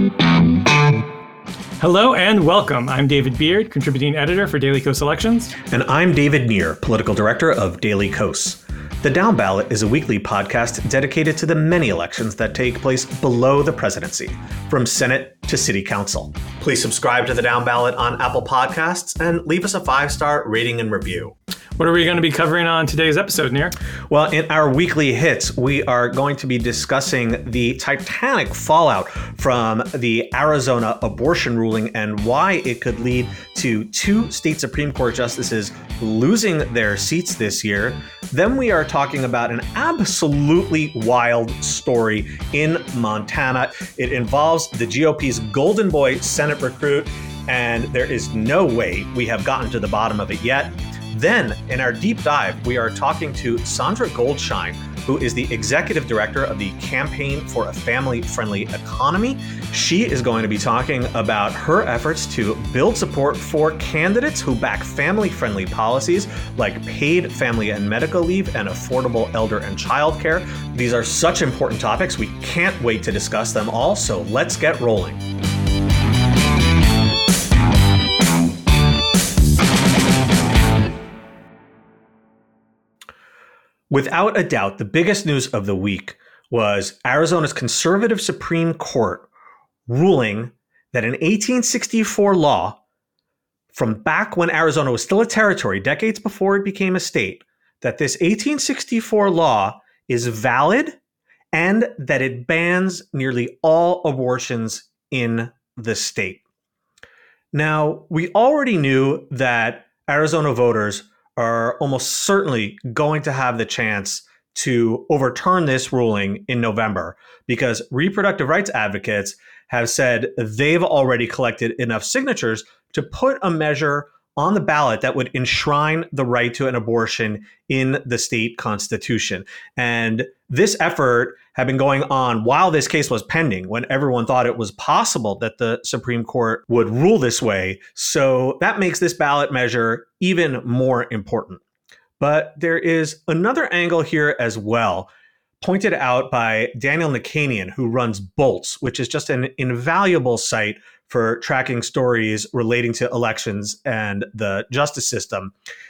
Hello and welcome. I'm David Beard, contributing editor for Daily Kos Elections. And I'm David Muir, political director of Daily Kos. The Down Ballot is a weekly podcast dedicated to the many elections that take place below the presidency, from Senate to City Council. Please subscribe to The Down Ballot on Apple Podcasts and leave us a 5-star rating and review. What are we going to be covering on today's episode, Nir? Well, in our weekly hits, we are going to be discussing the titanic fallout from the Arizona abortion ruling and why it could lead to 2 state Supreme Court justices losing their seats this year. Then we are talking about an absolutely wild story in Montana. It involves the GOP's golden boy Senate recruit, and there is no way we have gotten to the bottom of it yet. Then, in our deep dive, we are talking to Sandra Goldschein, who is the executive director of the Campaign for a Family-Friendly Economy. She is going to be talking about her efforts to build support for candidates who back family-friendly policies like paid family and medical leave and affordable elder and child care. These are such important topics. We can't wait to discuss them all, so let's get rolling. Without a doubt, the biggest news of the week was Arizona's conservative Supreme Court ruling that an 1864 law from back when Arizona was still a territory, decades before it became a state, that this 1864 law is valid and that it bans nearly all abortions in the state. Now, we already knew that Arizona voters are almost certainly going to have the chance to overturn this ruling in November because reproductive rights advocates have said they've already collected enough signatures to put a measure on the ballot that would enshrine the right to an abortion in the state constitution. And this effort had been going on while this case was pending, when everyone thought it was possible that the Supreme Court would rule this way. So that makes this ballot measure even more important. But there is another angle here as well, pointed out by Daniel Nichanian, who runs Bolts, which is just an invaluable site for tracking stories relating to elections and the justice system.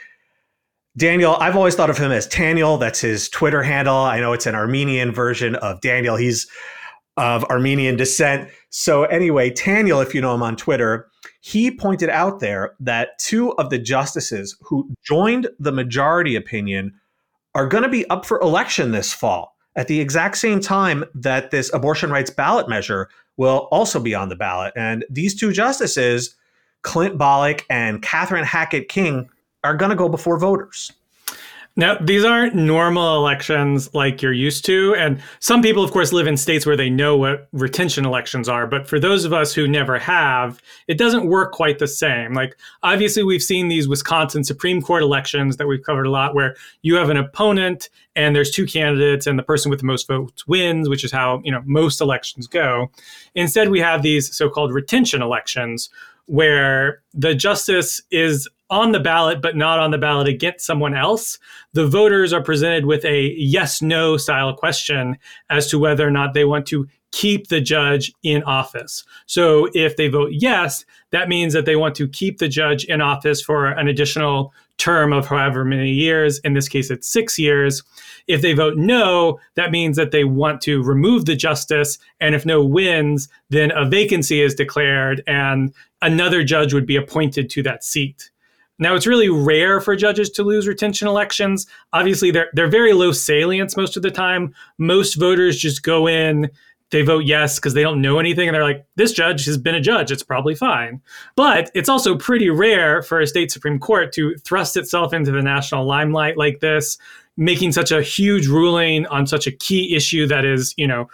Daniel, I've always thought of him as Taniel. That's his Twitter handle. I know it's an Armenian version of Daniel. He's of Armenian descent. So anyway, Taniel, if you know him on Twitter, he pointed out there that 2 of the justices who joined the majority opinion are going to be up for election this fall at the exact same time that this abortion rights ballot measure will also be on the ballot. And these 2 justices, Clint Bolick and Catherine Hackett King, are going to go before voters. Now, these aren't normal elections like you're used to. And some people, of course, live in states where they know what retention elections are. But for those of us who never have, it doesn't work quite the same. Like, obviously, we've seen these Wisconsin Supreme Court elections that we've covered a lot, where you have an opponent and there's 2 candidates and the person with the most votes wins, which is how, most elections go. Instead, we have these so-called retention elections where the justice is on the ballot, but not on the ballot against someone else. The voters are presented with a yes-no style question as to whether or not they want to keep the judge in office. So if they vote yes, that means that they want to keep the judge in office for an additional term of however many years. In this case, it's 6 years. If they vote no, that means that they want to remove the justice. And if no wins, then a vacancy is declared and another judge would be appointed to that seat. Now, it's really rare for judges to lose retention elections. Obviously, they're very low salience most of the time. Most voters just go in, they vote yes because they don't know anything. And they're like, this judge has been a judge. It's probably fine. But it's also pretty rare for a state Supreme Court to thrust itself into the national limelight like this, making such a huge ruling on such a key issue that is,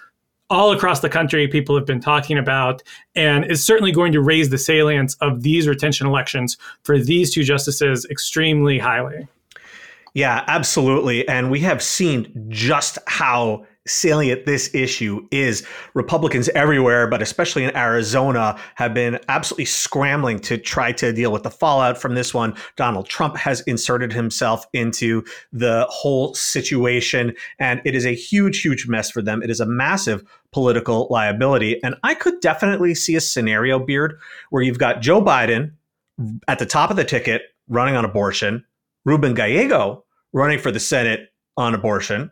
all across the country, people have been talking about, and is certainly going to raise the salience of these retention elections for these 2 justices extremely highly. Yeah, absolutely. And we have seen just how salient this issue is. Republicans everywhere, but especially in Arizona, have been absolutely scrambling to try to deal with the fallout from this one. Donald Trump has inserted himself into the whole situation, and it is a huge, huge mess for them. It is a massive political liability. And I could definitely see a scenario, Beard, where you've got Joe Biden at the top of the ticket running on abortion, Ruben Gallego running for the Senate on abortion,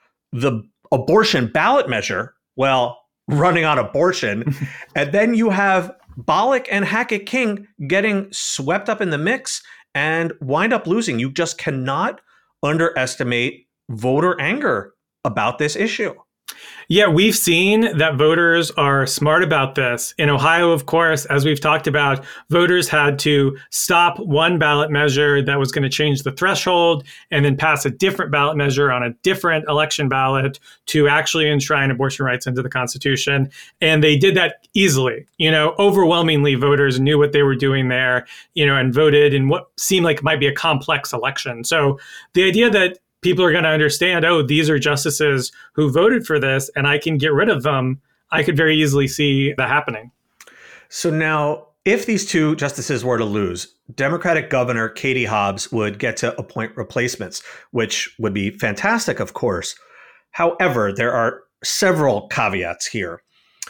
the abortion ballot measure, well, running on abortion. And then you have Bollock and Hackett King getting swept up in the mix and wind up losing. You just cannot underestimate voter anger about this issue. Yeah, we've seen that voters are smart about this. In Ohio, of course, as we've talked about, voters had to stop one ballot measure that was going to change the threshold and then pass a different ballot measure on a different election ballot to actually enshrine abortion rights into the Constitution. And they did that easily. Overwhelmingly, voters knew what they were doing there, and voted in what seemed like might be a complex election. So the idea that people are going to understand, oh, these are justices who voted for this and I can get rid of them, I could very easily see that happening. So now, if these two justices were to lose, Democratic Governor Katie Hobbs would get to appoint replacements, which would be fantastic, of course. However, there are several caveats here.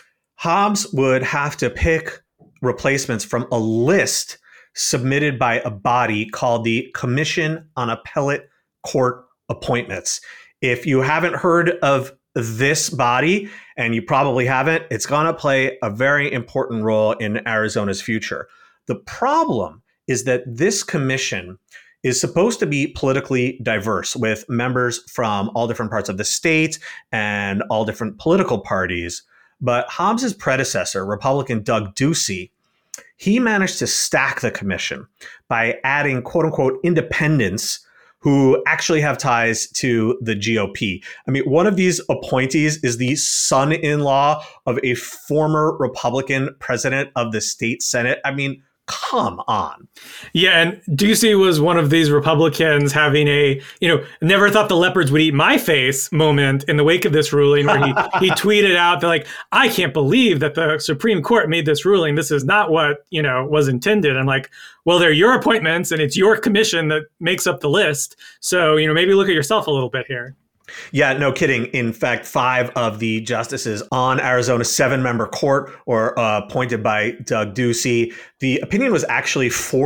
Hobbs would have to pick replacements from a list submitted by a body called the Commission on Appellate Court Appointments. If you haven't heard of this body, and you probably haven't, it's going to play a very important role in Arizona's future. The problem is that this commission is supposed to be politically diverse, with members from all different parts of the state and all different political parties. But Hobbs's predecessor, Republican Doug Ducey, he managed to stack the commission by adding quote unquote independents who actually have ties to the GOP. I mean, one of these appointees is the son-in-law of a former Republican president of the state Senate. I mean, come on. Yeah, and Ducey was one of these Republicans having a, never thought the leopards would eat my face moment in the wake of this ruling, where he tweeted out that, like, I can't believe that the Supreme Court made this ruling. This is not what, was intended. And like, well, they're your appointments and it's your commission that makes up the list. So, maybe look at yourself a little bit here. Yeah, no kidding. In fact, 5 of the justices on Arizona's 7-member court were appointed by Doug Ducey. The opinion was actually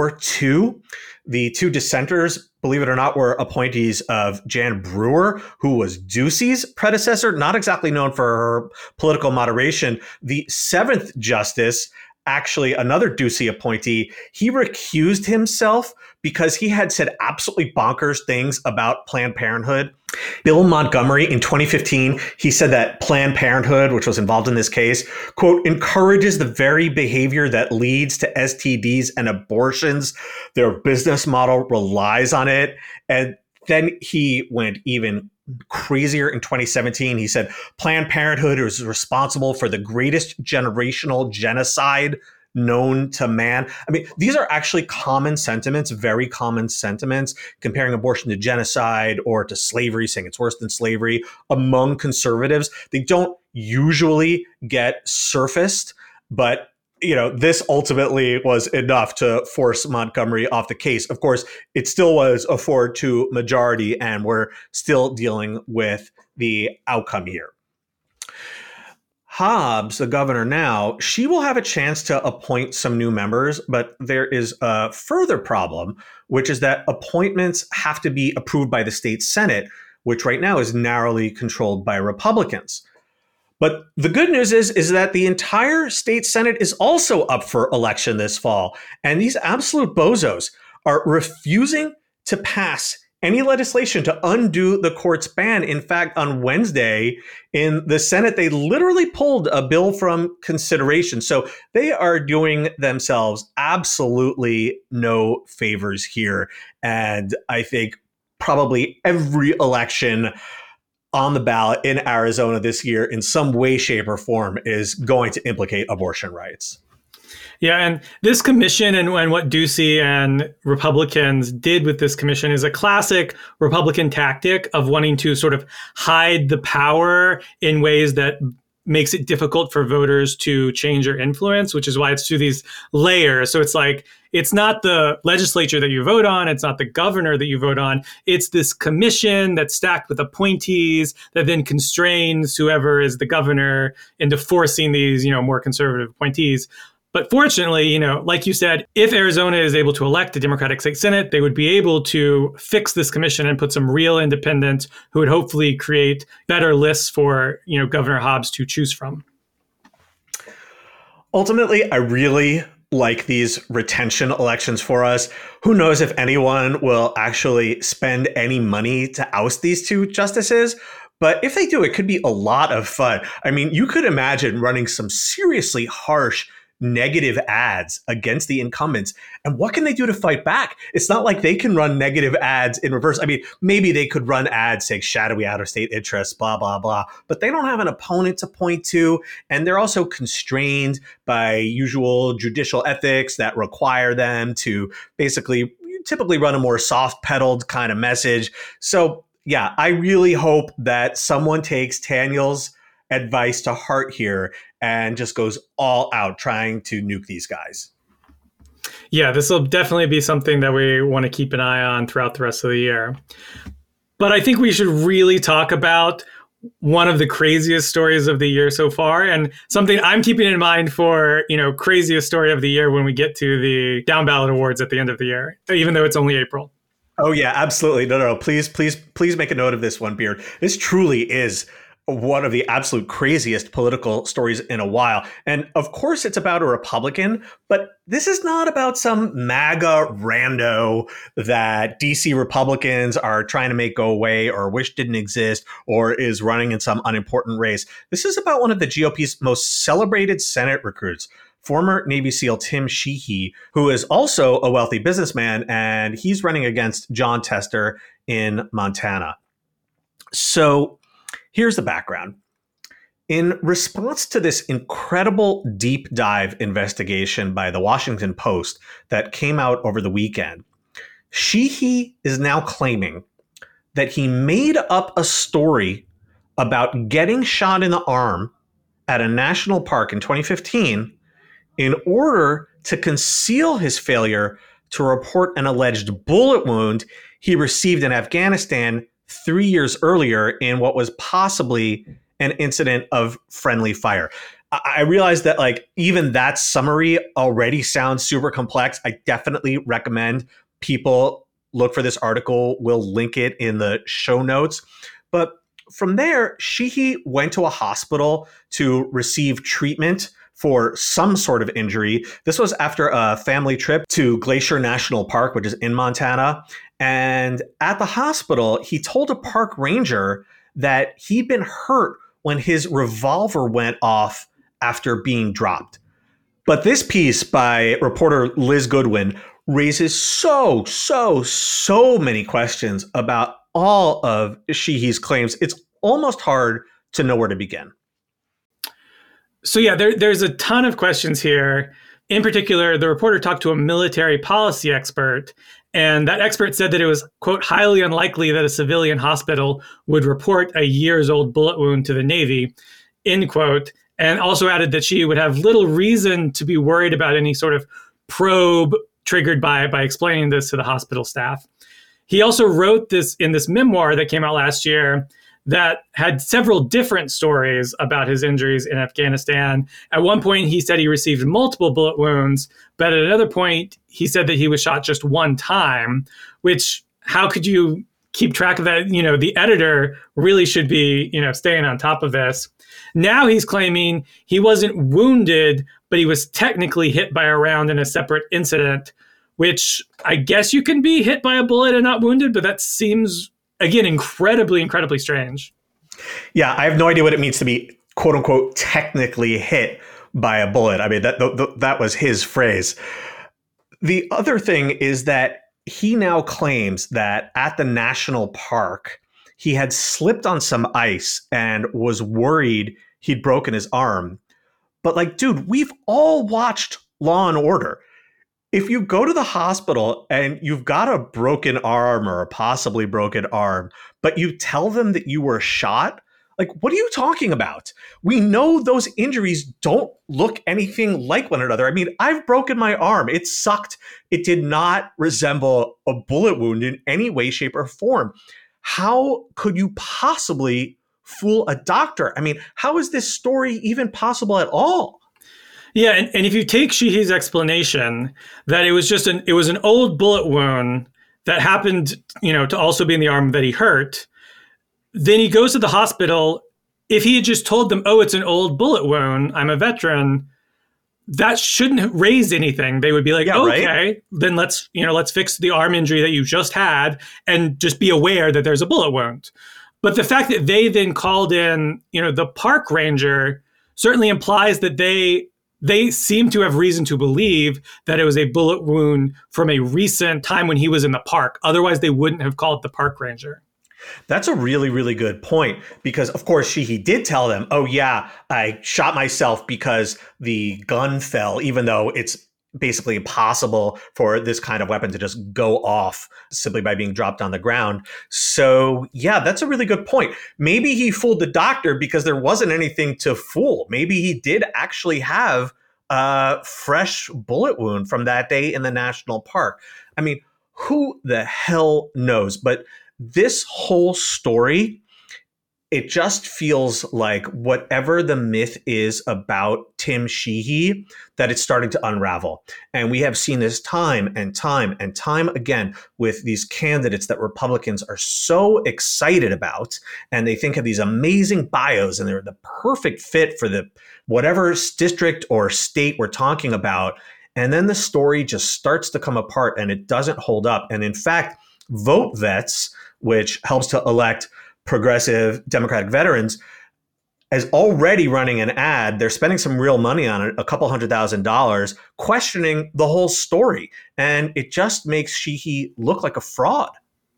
4-2. The 2 dissenters, believe it or not, were appointees of Jan Brewer, who was Ducey's predecessor, not exactly known for her political moderation. The 7th justice, actually another Ducey appointee, he recused himself because he had said absolutely bonkers things about Planned Parenthood. Bill Montgomery, in 2015, he said that Planned Parenthood, which was involved in this case, quote, encourages the very behavior that leads to STDs and abortions. Their business model relies on it. And then he went even crazier in 2017. He said Planned Parenthood is responsible for the greatest generational genocide known to man. I mean, these are actually common sentiments, very common sentiments, comparing abortion to genocide or to slavery, saying it's worse than slavery among conservatives. They don't usually get surfaced, but this ultimately was enough to force Montgomery off the case. Of course, it still was a 4-2 majority, and we're still dealing with the outcome here. Hobbs, the governor now, she will have a chance to appoint some new members, but there is a further problem, which is that appointments have to be approved by the state Senate, which right now is narrowly controlled by Republicans. But the good news is that the entire state Senate is also up for election this fall. And these absolute bozos are refusing to pass any legislation to undo the court's ban. In fact, on Wednesday in the Senate, they literally pulled a bill from consideration. So they are doing themselves absolutely no favors here. And I think probably every election on the ballot in Arizona this year in some way, shape, or form is going to implicate abortion rights. Yeah, and this commission and what Ducey and Republicans did with this commission is a classic Republican tactic of wanting to sort of hide the power in ways that makes it difficult for voters to change or influence, which is why it's through these layers. So it's like, it's not the legislature that you vote on, it's not the governor that you vote on, it's this commission that's stacked with appointees that then constrains whoever is the governor into forcing these, more conservative appointees. But fortunately, like you said, if Arizona is able to elect a Democratic state Senate, they would be able to fix this commission and put some real independents who would hopefully create better lists for, Governor Hobbs to choose from. Ultimately, I really like these retention elections for us. Who knows if anyone will actually spend any money to oust these two justices? But if they do, it could be a lot of fun. I mean, you could imagine running some seriously harsh negative ads against the incumbents. And what can they do to fight back? It's not like they can run negative ads in reverse. I mean, maybe they could run ads saying shadowy out of state interests, blah, blah, blah. But they don't have an opponent to point to. And they're also constrained by usual judicial ethics that require them to basically typically run a more soft pedaled kind of message. So yeah, I really hope that someone takes Daniel's advice to heart here and just goes all out trying to nuke these guys. Yeah, this will definitely be something that we want to keep an eye on throughout the rest of the year. But I think we should really talk about one of the craziest stories of the year so far, and something I'm keeping in mind for, craziest story of the year when we get to the down ballot awards at the end of the year, even though it's only April. Oh yeah, absolutely. No. Please make a note of this one, Beard. This truly is one of the absolute craziest political stories in a while. And of course, it's about a Republican, but this is not about some MAGA rando that DC Republicans are trying to make go away or wish didn't exist or is running in some unimportant race. This is about one of the GOP's most celebrated Senate recruits, former Navy SEAL Tim Sheehy, who is also a wealthy businessman, and he's running against Jon Tester in Montana. So here's the background. In response to this incredible deep dive investigation by the Washington Post that came out over the weekend, Sheehy is now claiming that he made up a story about getting shot in the arm at a national park in 2015 in order to conceal his failure to report an alleged bullet wound he received in Afghanistan 3 years earlier in what was possibly an incident of friendly fire. I realize that even that summary already sounds super complex. I definitely recommend people look for this article. We'll link it in the show notes. But from there, Sheehy went to a hospital to receive treatment for some sort of injury. This was after a family trip to Glacier National Park, which is in Montana. And at the hospital, he told a park ranger that he'd been hurt when his revolver went off after being dropped. But this piece by reporter Liz Goodwin raises so many questions about all of Sheehy's claims. It's almost hard to know where to begin. So yeah, there's a ton of questions here. In particular, the reporter talked to a military policy expert, and that expert said that it was, quote, highly unlikely that a civilian hospital would report a years-old bullet wound to the Navy, end quote, and also added that she would have little reason to be worried about any sort of probe triggered by explaining this to the hospital staff. He also wrote this in this memoir that came out last year that had several different stories about his injuries in Afghanistan. At one point, he said he received multiple bullet wounds, but at another point, he said that he was shot just one time, which, how could you keep track of that? The editor really should be, staying on top of this. Now he's claiming he wasn't wounded, but he was technically hit by a round in a separate incident, which I guess you can be hit by a bullet and not wounded, but that seems, again, incredibly strange. Yeah, I have no idea what it means to be, quote unquote, technically hit by a bullet. I mean, that was his phrase. The other thing is that he now claims that at the national park, he had slipped on some ice and was worried he'd broken his arm. But dude, we've all watched Law and Order. If you go to the hospital and you've got a broken arm or a possibly broken arm, but you tell them that you were shot, like, what are you talking about? We know those injuries don't look anything like one another. I mean, I've broken my arm. It sucked. It did not resemble a bullet wound in any way, shape, or form. How could you possibly fool a doctor? I mean, how is this story even possible at all? Yeah, and if you take Sheehy's explanation that it was just it was an old bullet wound that happened, to also be in the arm that he hurt, then he goes to the hospital. If he had just told them, "Oh, it's an old bullet wound, I'm a veteran," that shouldn't raise anything. They would be like, "Okay, right? Then let's fix the arm injury that you just had and just be aware that there's a bullet wound." But the fact that they then called in, the park ranger certainly implies that they seem to have reason to believe that it was a bullet wound from a recent time when he was in the park. Otherwise, they wouldn't have called the park ranger. That's a really, really good point, because, of course, he did tell them, "Oh, yeah, I shot myself because the gun fell," even though it's basically impossible for this kind of weapon to just go off simply by being dropped on the ground. So, yeah, that's a really good point. Maybe he fooled the doctor because there wasn't anything to fool. Maybe he did actually have a fresh bullet wound from that day in the national park. I mean, who the hell knows? But this whole story, it just feels like whatever the myth is about Tim Sheehy, that it's starting to unravel. And we have seen this time and time and time again with these candidates that Republicans are so excited about. And they think of these amazing bios and they're the perfect fit for the whatever district or state we're talking about. And then the story just starts to come apart and it doesn't hold up. And in fact, Vote Vets, which helps to elect progressive Democratic veterans, is already running an ad. They're spending some real money on it, a couple $100,000, questioning the whole story. And it just makes Sheehy look like a fraud.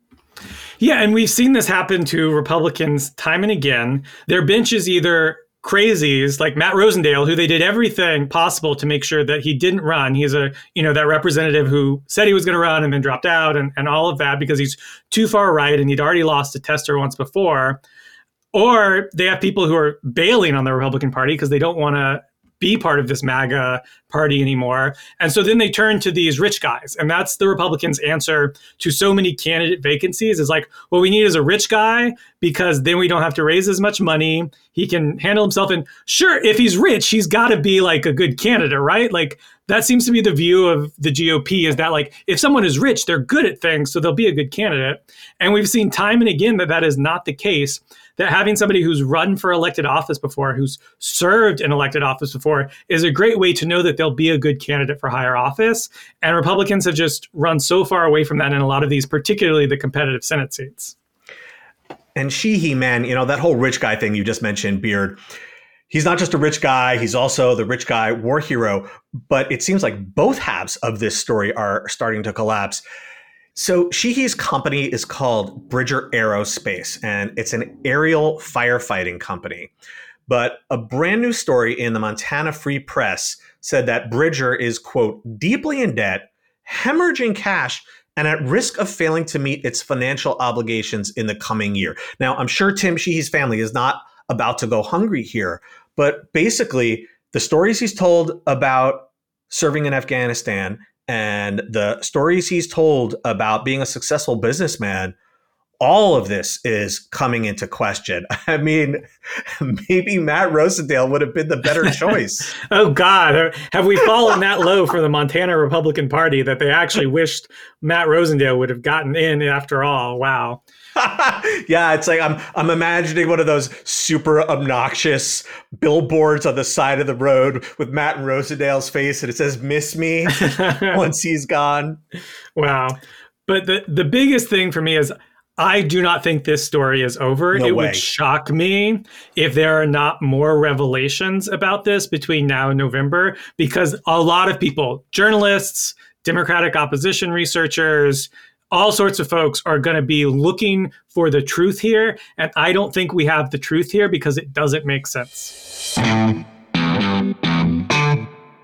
Yeah, and we've seen this happen to Republicans time and again. Their bench is either crazies like Matt Rosendale, who they did everything possible to make sure that he didn't run. He's that representative who said he was going to run and then dropped out and all of that because he's too far right and he'd already lost to Tester once before. Or they have people who are bailing on the Republican Party because they don't want to be part of this MAGA party anymore. And so then they turn to these rich guys. And that's the Republicans' answer to so many candidate vacancies is like, what we need is a rich guy because then we don't have to raise as much money. He can handle himself. And sure, if he's rich, he's got to be like a good candidate, right? Like that seems to be the view of the GOP is that like, if someone is rich, they're good at things, so they'll be a good candidate. And we've seen time and again that is not the case. That having somebody who's run for elected office before, who's served in elected office before, is a great way to know that they'll be a good candidate for higher office. And Republicans have just run so far away from that in a lot of these, particularly the competitive Senate seats. And Sheehy, man, that whole rich guy thing you just mentioned, Beard, he's not just a rich guy, he's also the rich guy war hero. But it seems like both halves of this story are starting to collapse. So Sheehy's company is called Bridger Aerospace, and it's an aerial firefighting company. But a brand new story in the Montana Free Press said that Bridger is, quote, deeply in debt, hemorrhaging cash, and at risk of failing to meet its financial obligations in the coming year. Now, I'm sure Tim Sheehy's family is not about to go hungry here, but basically the stories he's told about serving in Afghanistan and the stories he's told about being a successful businessman, all of this is coming into question. I mean, maybe Matt Rosendale would have been the better choice. Oh, God. Have we fallen that low for the Montana Republican Party that they actually wished Matt Rosendale would have gotten in after all? Wow. Yeah, it's like I'm imagining one of those super obnoxious billboards on the side of the road with Matt and Rosendale's face, and it says "Miss me" once he's gone. Wow. But the biggest thing for me is I do not think this story is over. No it way. Would shock me if there are not more revelations about this between now and November, because a lot of people, journalists, Democratic opposition researchers, all sorts of folks are going to be looking for the truth here. And I don't think we have the truth here because it doesn't make sense.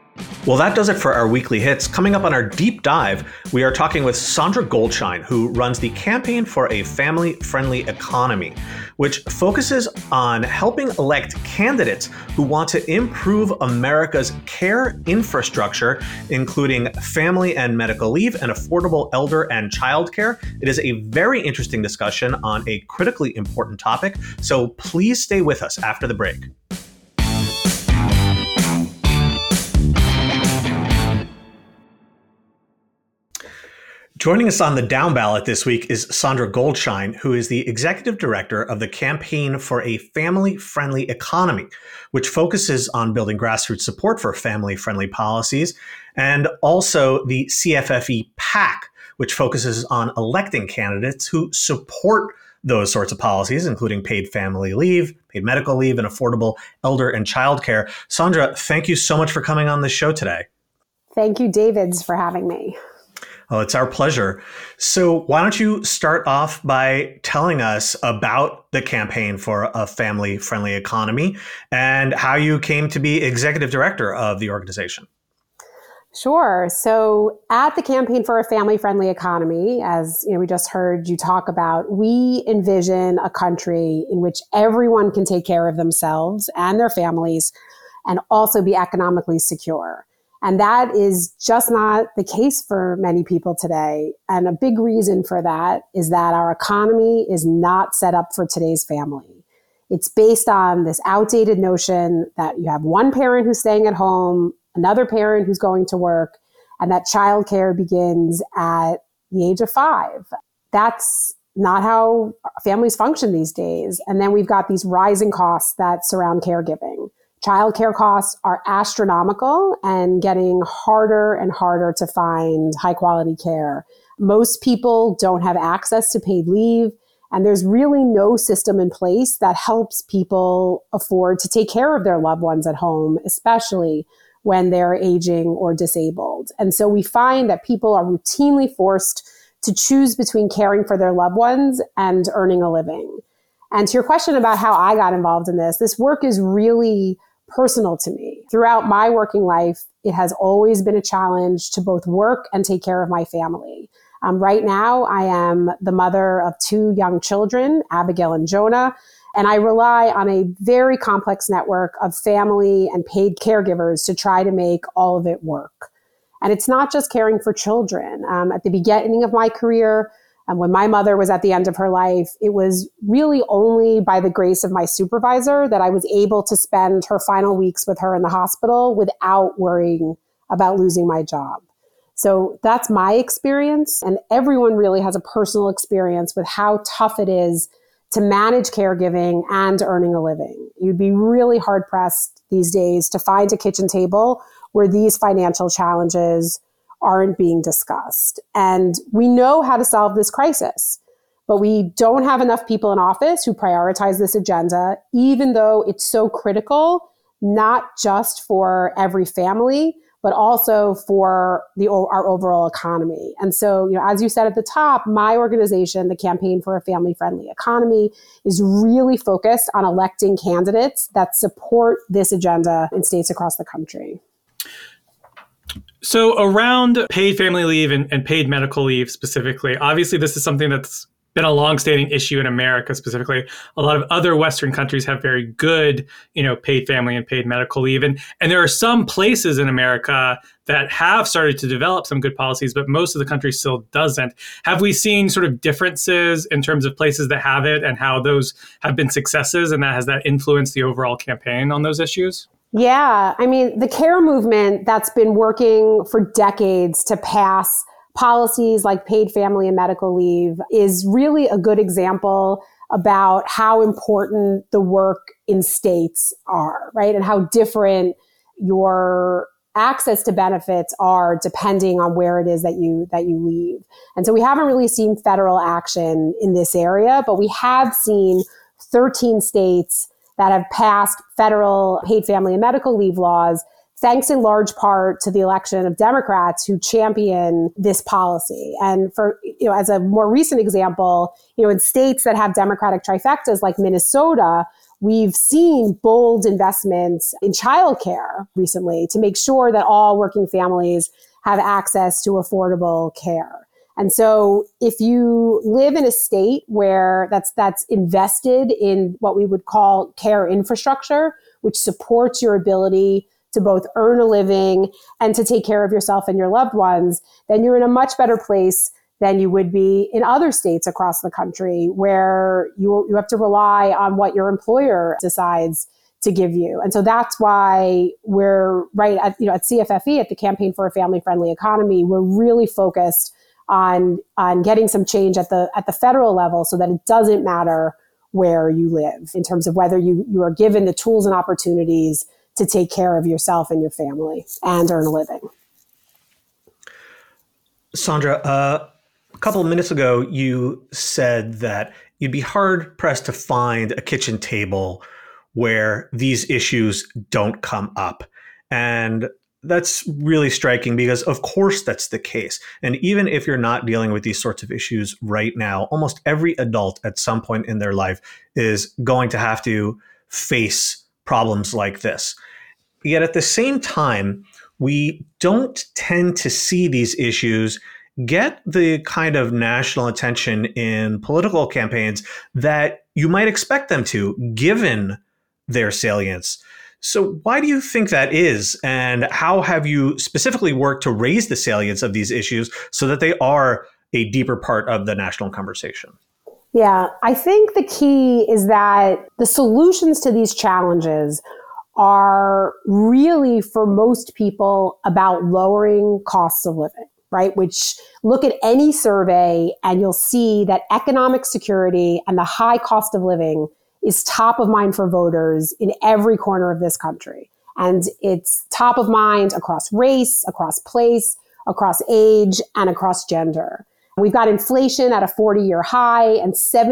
Well, that does it for our weekly hits. Coming up on our deep dive, we are talking with Sandra Goldschein, who runs the Campaign for a Family-Friendly Economy, which focuses on helping elect candidates who want to improve America's care infrastructure, including family and medical leave and affordable elder and child care. It is a very interesting discussion on a critically important topic, so please stay with us after the break. Joining us on the down ballot this week is Sandra Goldschein, who is the executive director of the Campaign for a Family-Friendly Economy, which focuses on building grassroots support for family-friendly policies, and also the CFFE PAC, which focuses on electing candidates who support those sorts of policies, including paid family leave, paid medical leave, and affordable elder and child care. Sandra, thank you so much for coming on the show today. Thank you, Davids, for having me. Oh, it's our pleasure. So why don't you start off by telling us about the Campaign for a Family-Friendly Economy and how you came to be executive director of the organization? Sure. So at the Campaign for a Family-Friendly Economy, as we just heard you talk about, we envision a country in which everyone can take care of themselves and their families and also be economically secure. And that is just not the case for many people today. And a big reason for that is that our economy is not set up for today's family. It's based on this outdated notion that you have one parent who's staying at home, another parent who's going to work, and that childcare begins at the age of 5. That's not how families function these days. And then we've got these rising costs that surround caregiving. Childcare costs are astronomical and getting harder and harder to find high quality care. Most people don't have access to paid leave, and there's really no system in place that helps people afford to take care of their loved ones at home, especially when they're aging or disabled. And so we find that people are routinely forced to choose between caring for their loved ones and earning a living. And to your question about how I got involved in this work is really personal to me. Throughout my working life, it has always been a challenge to both work and take care of my family. Right now, I am the mother of 2 young children, Abigail and Jonah, and I rely on a very complex network of family and paid caregivers to try to make all of it work. And it's not just caring for children. At the beginning of my career, when my mother was at the end of her life, it was really only by the grace of my supervisor that I was able to spend her final weeks with her in the hospital without worrying about losing my job. So that's my experience. And everyone really has a personal experience with how tough it is to manage caregiving and earning a living. You'd be really hard pressed these days to find a kitchen table where these financial challenges aren't being discussed. And we know how to solve this crisis, but we don't have enough people in office who prioritize this agenda, even though it's so critical, not just for every family, but also for our overall economy. And so, as you said at the top, my organization, the Campaign for a Family-Friendly Economy, is really focused on electing candidates that support this agenda in states across the country. So around paid family leave and paid medical leave specifically, obviously this is something that's been a longstanding issue in America specifically. A lot of other Western countries have very good, paid family and paid medical leave. And there are some places in America that have started to develop some good policies, but most of the country still doesn't. Have we seen sort of differences in terms of places that have it and how those have been successes, and has that influenced the overall campaign on those issues? Yeah, the care movement that's been working for decades to pass policies like paid family and medical leave is really a good example about how important the work in states are, right? And how different your access to benefits are depending on where it is that you leave. And so we haven't really seen federal action in this area, but we have seen 13 states that have passed federal paid family and medical leave laws, thanks in large part to the election of Democrats who champion this policy. And for, as a more recent example, in states that have Democratic trifectas like Minnesota, we've seen bold investments in childcare recently to make sure that all working families have access to affordable care. And so if you live in a state where that's invested in what we would call care infrastructure, which supports your ability to both earn a living and to take care of yourself and your loved ones, then you're in a much better place than you would be in other states across the country where you have to rely on what your employer decides to give you. And so that's why we're right at CFFE, at the Campaign for a Family-Friendly Economy, we're really focused on getting some change at the federal level so that it doesn't matter where you live in terms of whether you are given the tools and opportunities to take care of yourself and your family and earn a living. Sandra, a couple of minutes ago, you said that you'd be hard pressed to find a kitchen table where these issues don't come up. And that's really striking because, of course, that's the case. And even if you're not dealing with these sorts of issues right now, almost every adult at some point in their life is going to have to face problems like this. Yet at the same time, we don't tend to see these issues get the kind of national attention in political campaigns that you might expect them to, given their salience. So why do you think that is? And how have you specifically worked to raise the salience of these issues so that they are a deeper part of the national conversation? Yeah, I think the key is that the solutions to these challenges are really, for most people, about lowering costs of living, right? Which, look at any survey and you'll see that economic security and the high cost of living is top of mind for voters in every corner of this country. And it's top of mind across race, across place, across age, and across gender. We've got inflation at a 40-year high, and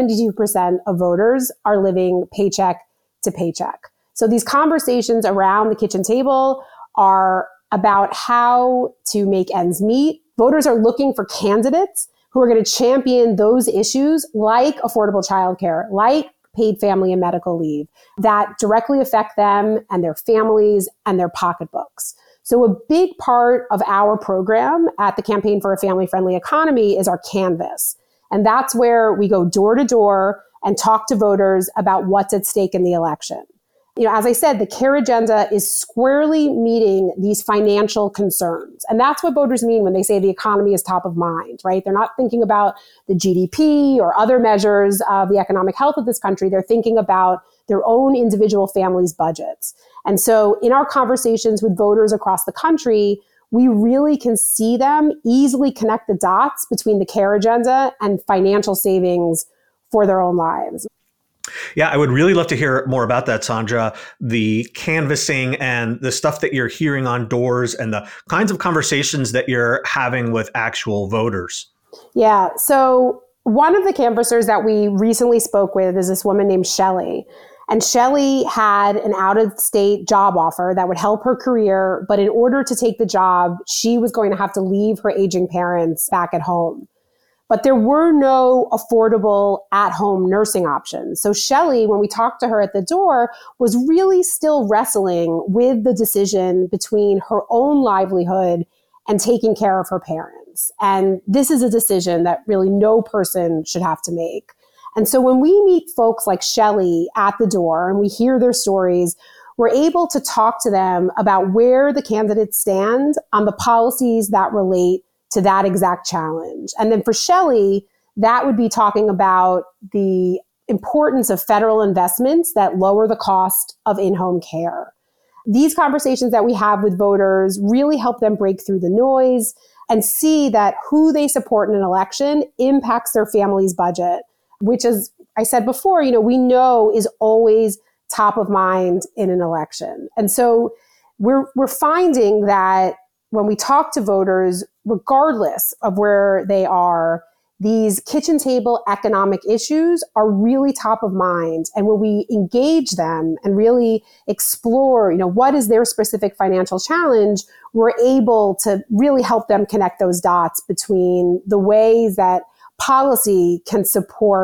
72% of voters are living paycheck to paycheck. So these conversations around the kitchen table are about how to make ends meet. Voters are looking for candidates who are going to champion those issues like affordable childcare, like paid family and medical leave, that directly affect them and their families and their pocketbooks. So a big part of our program at the Campaign for a Family-Friendly Economy is our canvas. And that's where we go door to door and talk to voters about what's at stake in the election. As I said, the CARE agenda is squarely meeting these financial concerns. And that's what voters mean when they say the economy is top of mind, right? They're not thinking about the GDP or other measures of the economic health of this country. They're thinking about their own individual families' budgets. And so in our conversations with voters across the country, we really can see them easily connect the dots between the CARE agenda and financial savings for their own lives. Yeah, I would really love to hear more about that, Sandra, the canvassing and the stuff that you're hearing on doors and the kinds of conversations that you're having with actual voters. Yeah, so one of the canvassers that we recently spoke with is this woman named Shelley. And Shelley had an out-of-state job offer that would help her career, but in order to take the job, she was going to have to leave her aging parents back at home. But there were no affordable at-home nursing options. So Shelley, when we talked to her at the door, was really still wrestling with the decision between her own livelihood and taking care of her parents. And this is a decision that really no person should have to make. And so when we meet folks like Shelley at the door and we hear their stories, we're able to talk to them about where the candidates stand on the policies that relate to that exact challenge. And then for Shelley, that would be talking about the importance of federal investments that lower the cost of in-home care. These conversations that we have with voters really help them break through the noise and see that who they support in an election impacts their family's budget, which, as I said before, we know is always top of mind in an election. And so we're finding that when we talk to voters, regardless of where they are, these kitchen table economic issues are really top of mind. And when we engage them and really explore, what is their specific financial challenge, we're able to really help them connect those dots between the ways that policy can support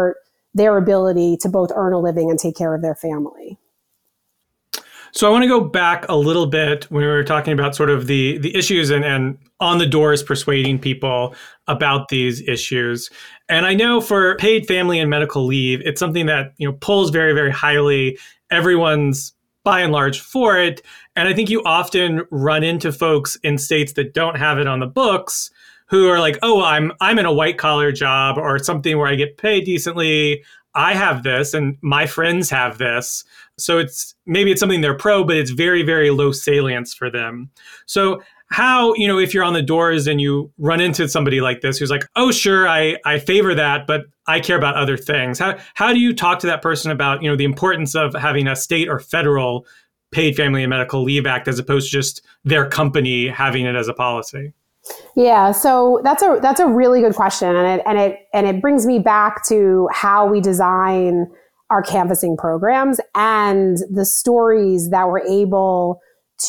their ability to both earn a living and take care of their family. So I want to go back a little bit when we were talking about sort of the issues and on the doors persuading people about these issues. And I know for paid family and medical leave, it's something that, pulls very, very highly. Everyone's by and large for it. And I think you often run into folks in states that don't have it on the books who are like, oh, I'm in a white collar job or something where I get paid decently. I have this and my friends have this. So maybe it's something they're pro, but it's very, very low salience for them. So how, if you're on the doors and you run into somebody like this who's like, oh, sure, I favor that, but I care about other things. How do you talk to that person about, the importance of having a state or federal paid family and medical leave act as opposed to just their company having it as a policy? Yeah, so that's a really good question, and it brings me back to how we design our canvassing programs and the stories that we're able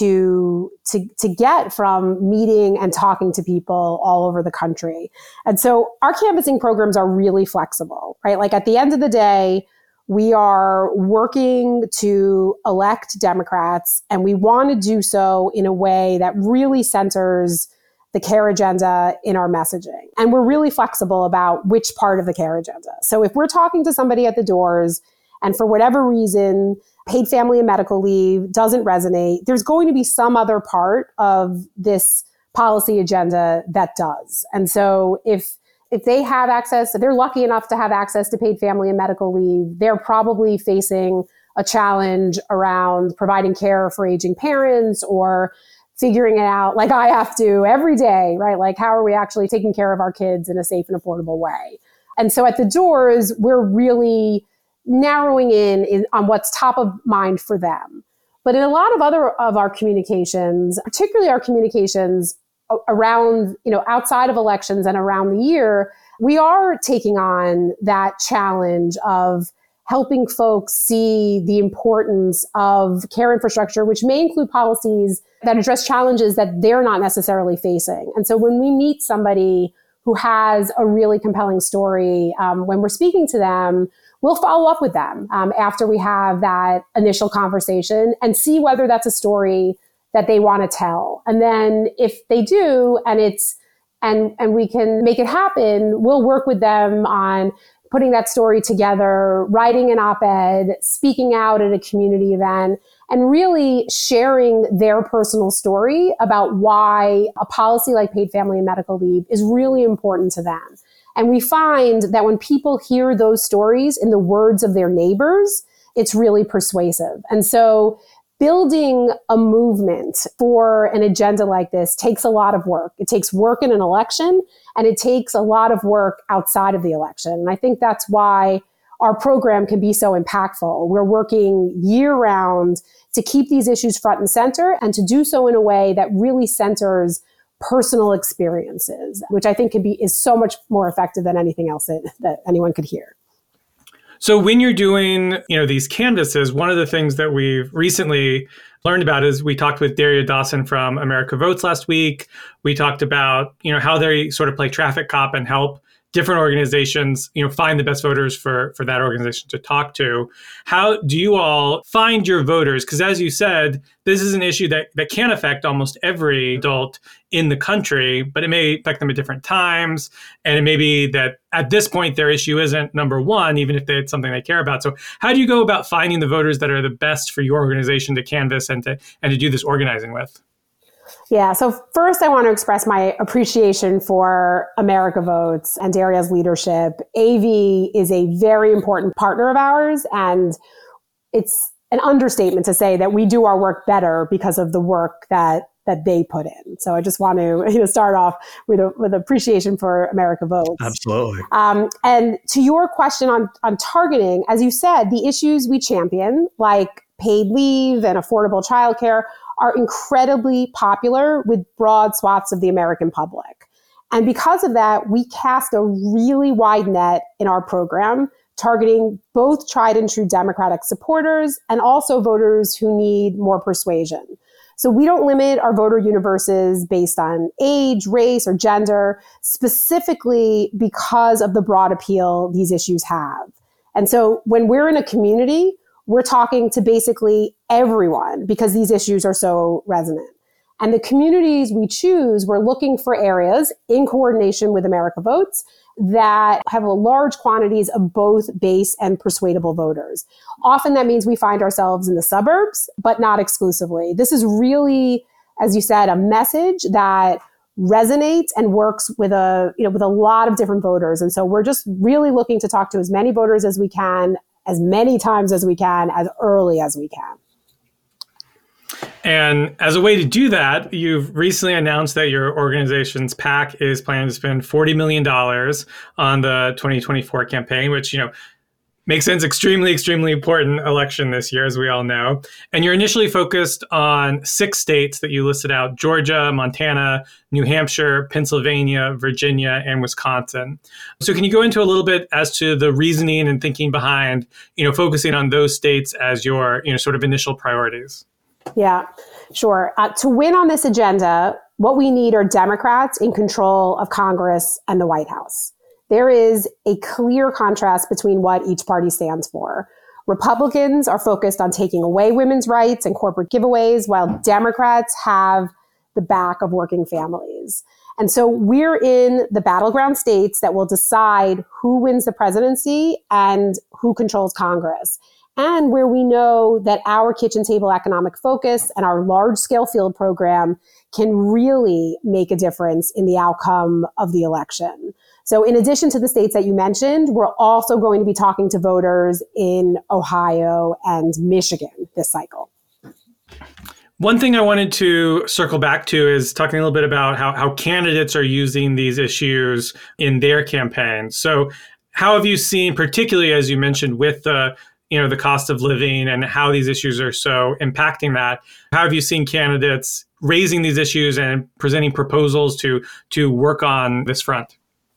to get from meeting and talking to people all over the country. And so our canvassing programs are really flexible, right? Like at the end of the day, we are working to elect Democrats, and we want to do so in a way that really centers the care agenda in our messaging. And we're really flexible about which part of the care agenda. So if we're talking to somebody at the doors and for whatever reason, paid family and medical leave doesn't resonate, there's going to be some other part of this policy agenda that does. And so if they have access, if they're lucky enough to have access to paid family and medical leave, they're probably facing a challenge around providing care for aging parents or figuring it out like I have to every day, right? Like, how are we actually taking care of our kids in a safe and affordable way? And so at the doors, we're really narrowing in on what's top of mind for them. But in a lot of other of our communications, particularly our communications around, outside of elections and around the year, we are taking on that challenge of helping folks see the importance of care infrastructure, which may include policies that address challenges that they're not necessarily facing. And so when we meet somebody who has a really compelling story, when we're speaking to them, we'll follow up with them after we have that initial conversation and see whether that's a story that they want to tell. And then if they do, and we can make it happen, we'll work with them on putting that story together, writing an op-ed, speaking out at a community event, and really sharing their personal story about why a policy like paid family and medical leave is really important to them. And we find that when people hear those stories in the words of their neighbors, it's really persuasive. And so building a movement for an agenda like this takes a lot of work. It takes work in an election, and it takes a lot of work outside of the election. And I think that's why our program can be so impactful. We're working year round to keep these issues front and center, and to do so in a way that really centers personal experiences, which I think is so much more effective than anything else that anyone could hear. So when you're doing, these canvasses, one of the things that we've recently learned about is we talked with Daria Dawson from America Votes last week. We talked about, how they sort of play traffic cop and help different organizations, find the best voters for that organization to talk to. How do you all find your voters? Because as you said, this is an issue that can affect almost every adult in the country, but it may affect them at different times. And it may be that at this point, their issue isn't number one, even if it's something they care about. So how do you go about finding the voters that are the best for your organization to canvass and to do this organizing with? Yeah. So first, I want to express my appreciation for America Votes and Daria's leadership. AV is a very important partner of ours, and it's an understatement to say that we do our work better because of the work that they put in. So I just want to start off with appreciation for America Votes. Absolutely. And to your question on targeting, as you said, the issues we champion, like paid leave and affordable childcare, are incredibly popular with broad swaths of the American public. And because of that, we cast a really wide net in our program, targeting both tried and true Democratic supporters and also voters who need more persuasion. So we don't limit our voter universes based on age, race, or gender, specifically because of the broad appeal these issues have. And so when we're in a community, we're talking to basically everyone because these issues are so resonant. And the communities we choose, we're looking for areas in coordination with America Votes that have large quantities of both base and persuadable voters. Often that means we find ourselves in the suburbs, but not exclusively. This is really, as you said, a message that resonates and works with a lot of different voters. And so we're just really looking to talk to as many voters as we can, as many times as we can, as early as we can. And as a way to do that, you've recently announced that your organization's PAC is planning to spend $40 million on the 2024 campaign, which, makes sense. Extremely, extremely important election this year, as we all know. And you're initially focused on 6 states that you listed out: Georgia, Montana, New Hampshire, Pennsylvania, Virginia, and Wisconsin. So can you go into a little bit as to the reasoning and thinking behind, focusing on those states as your, sort of initial priorities? Yeah, sure. To win on this agenda, what we need are Democrats in control of Congress and the White House. There is a clear contrast between what each party stands for. Republicans are focused on taking away women's rights and corporate giveaways, while Democrats have the back of working families. And so we're in the battleground states that will decide who wins the presidency and who controls Congress, and where we know that our kitchen table economic focus and our large-scale field program can really make a difference in the outcome of the election. So in addition to the states that you mentioned, we're also going to be talking to voters in Ohio and Michigan this cycle. One thing I wanted to circle back to is talking a little bit about how candidates are using these issues in their campaigns. So how have you seen, particularly as you mentioned with the cost of living and how these issues are so impacting that, how have you seen candidates raising these issues and presenting proposals to work on this front?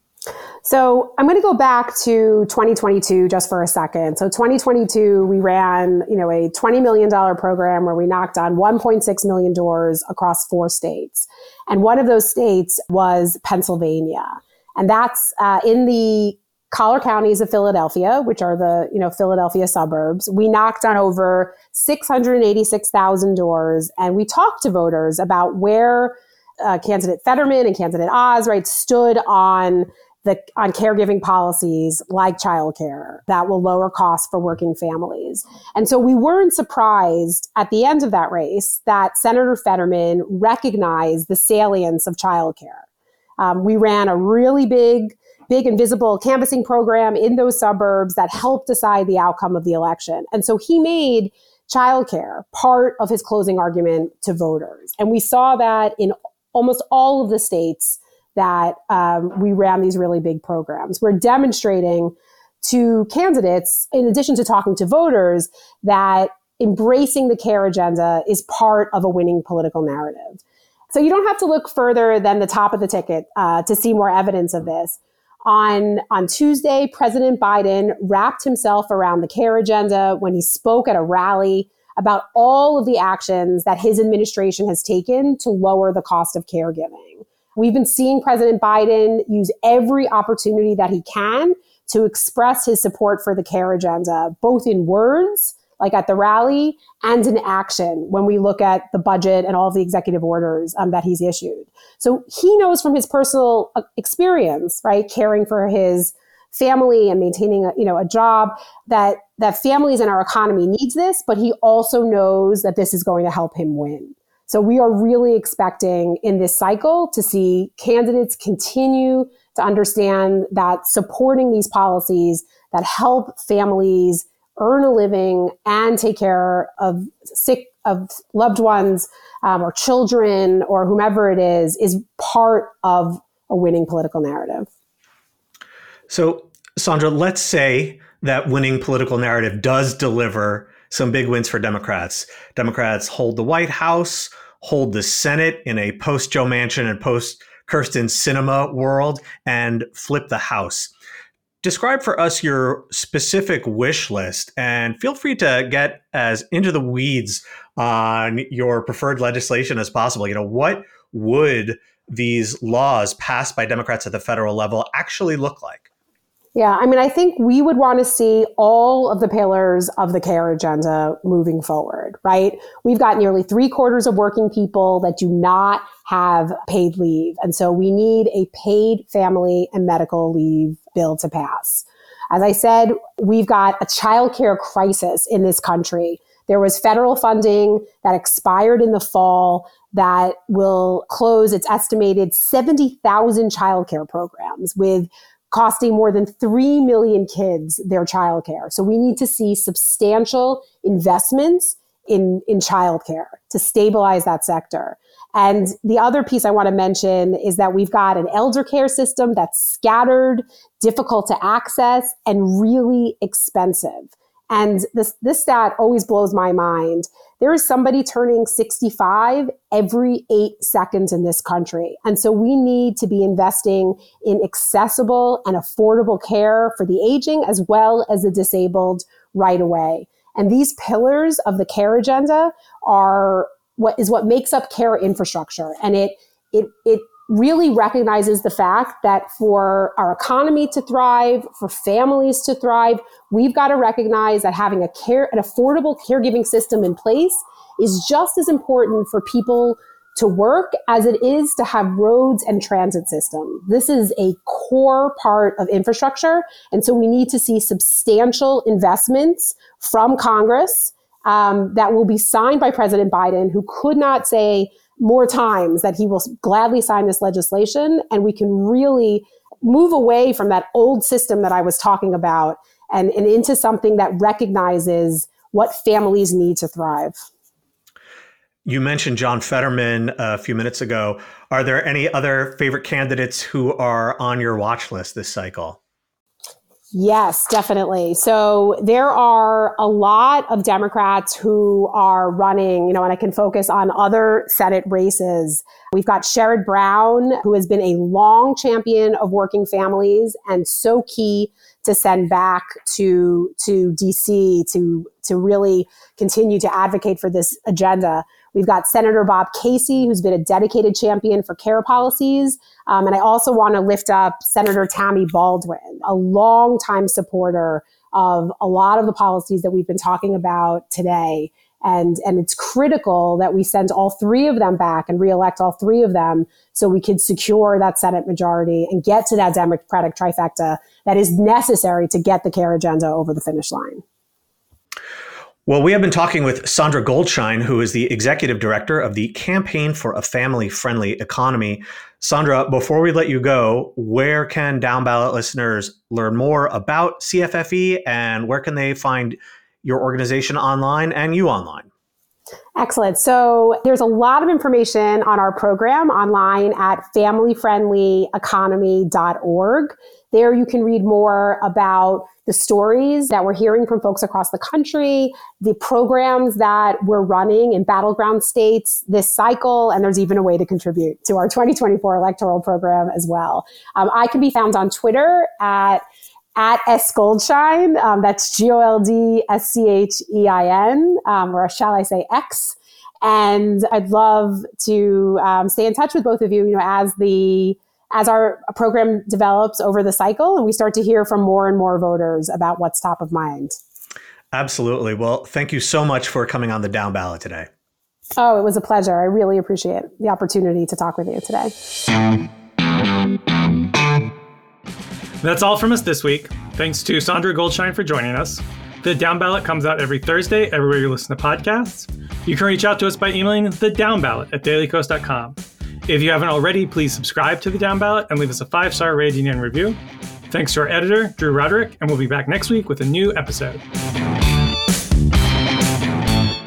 So I'm going to go back to 2022 just for a second. So 2022, we ran, a $20 million program where we knocked on 1.6 million doors across 4 states. And one of those states was Pennsylvania. And that's in the collar counties of Philadelphia, which are the, Philadelphia suburbs. We knocked on over 686,000 doors, and we talked to voters about where candidate Fetterman and candidate Oz, stood on caregiving policies like childcare that will lower costs for working families. And so we weren't surprised at the end of that race that Senator Fetterman recognized the salience of childcare. We ran a really big and visible canvassing program in those suburbs that helped decide the outcome of the election. And so he made childcare part of his closing argument to voters. And we saw that in almost all of the states that we ran these really big programs. We're demonstrating to candidates, in addition to talking to voters, that embracing the care agenda is part of a winning political narrative. So you don't have to look further than the top of the ticket to see more evidence of this. On Tuesday, President Biden wrapped himself around the care agenda when he spoke at a rally about all of the actions that his administration has taken to lower the cost of caregiving. We've been seeing President Biden use every opportunity that he can to express his support for the care agenda, both in words, like at the rally, and in action when we look at the budget and all of the executive orders that he's issued. So he knows from his personal experience, caring for his family and maintaining a job, that families in our economy needs this, but he also knows that this is going to help him win. So we are really expecting in this cycle to see candidates continue to understand that supporting these policies that help families earn a living and take care of loved ones or children or whomever it is part of a winning political narrative. So, Sandra, let's say that winning political narrative does deliver some big wins for Democrats. Democrats hold the White House, hold the Senate in a post-Joe Manchin and post-Kyrsten Sinema world, and flip the House. Describe for us your specific wish list, and feel free to get as into the weeds on your preferred legislation as possible. What would these laws passed by Democrats at the federal level actually look like? Yeah, I mean, I think we would want to see all of the pillars of the care agenda moving forward, right? We've got nearly 3/4 of working people that do not have paid leave. And so we need a paid family and medical leave bill to pass. As I said, we've got a childcare crisis in this country. There was federal funding that expired in the fall that will close, it's estimated, 70,000 childcare programs with costing more than 3 million kids their childcare. So we need to see substantial investments in childcare to stabilize that sector. And the other piece I want to mention is that we've got an elder care system that's scattered, difficult to access, and really expensive. And this stat always blows my mind. There is somebody turning 65 every 8 seconds in this country. And so we need to be investing in accessible and affordable care for the aging as well as the disabled right away. And these pillars of the care agenda are what makes up care infrastructure. And it really recognizes the fact that for our economy to thrive, for families to thrive, we've got to recognize that having an affordable caregiving system in place is just as important for people to work as it is to have roads and transit system. This is a core part of infrastructure. And so we need to see substantial investments from Congress that will be signed by President Biden, who could not say more times that he will gladly sign this legislation, and we can really move away from that old system that I was talking about and into something that recognizes what families need to thrive. You mentioned John Fetterman a few minutes ago. Are there any other favorite candidates who are on your watch list this cycle? Yes, definitely. So there are a lot of Democrats who are running, and I can focus on other Senate races. We've got Sherrod Brown, who has been a long champion of working families and so key to send back to DC to really continue to advocate for this agenda. We've got Senator Bob Casey, who's been a dedicated champion for care policies. And I also want to lift up Senator Tammy Baldwin, a longtime supporter of a lot of the policies that we've been talking about today. And it's critical that we send all three of them back and reelect all three of them so we can secure that Senate majority and get to that Democratic trifecta that is necessary to get the care agenda over the finish line. Well, we have been talking with Sandra Goldschein, who is the executive director of the Campaign for a Family-Friendly Economy. Sandra, before we let you go, where can Down Ballot listeners learn more about CFFE, and where can they find your organization online and you online? Excellent. So there's a lot of information on our program online at familyfriendlyeconomy.org. There you can read more about the stories that we're hearing from folks across the country, the programs that we're running in battleground states this cycle, and there's even a way to contribute to our 2024 electoral program as well. I can be found on Twitter at @SGoldschein. That's GOLDSCHEIN, or shall I say X. And I'd love to stay in touch with both of you, as our program develops over the cycle and we start to hear from more and more voters about what's top of mind. Absolutely. Well, thank you so much for coming on the Down Ballot today. Oh, it was a pleasure. I really appreciate the opportunity to talk with you today. That's all from us this week. Thanks to Sandra Goldschein for joining us. The Down Ballot comes out every Thursday, everywhere you listen to podcasts. You can reach out to us by emailing thedownballot@dailykos.com. If you haven't already, please subscribe to The Down Ballot and leave us a 5-star rating and review. Thanks to our editor, Drew Roderick, and we'll be back next week with a new episode.